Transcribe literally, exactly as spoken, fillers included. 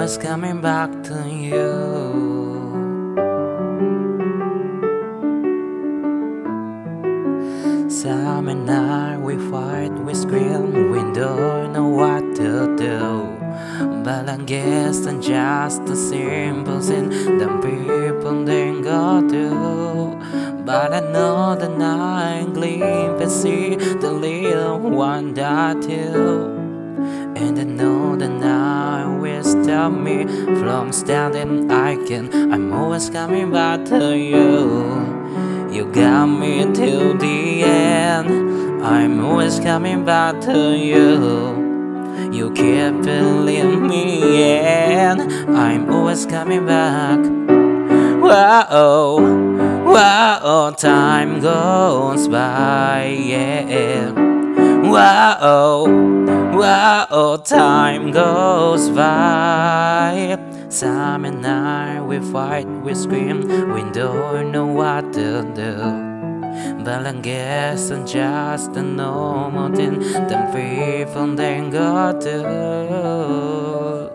always coming back to you. Some night we fight, we scream, we don't know what to do. But I guess I'm just a simple sin that people then go through. But I know that I glimpse and see the little one that too. And I know that now will stop me from standing I can. I'm always coming back to you. You got me till the end. I'm always coming back to you. You keep believing me and I'm always coming back. Whoa, whoa, time goes by, yeah. Whoa, whoa, time goes by. Some and night we fight, we scream, we don't know what to do. But I guess I'm just a normal thing that people then go to.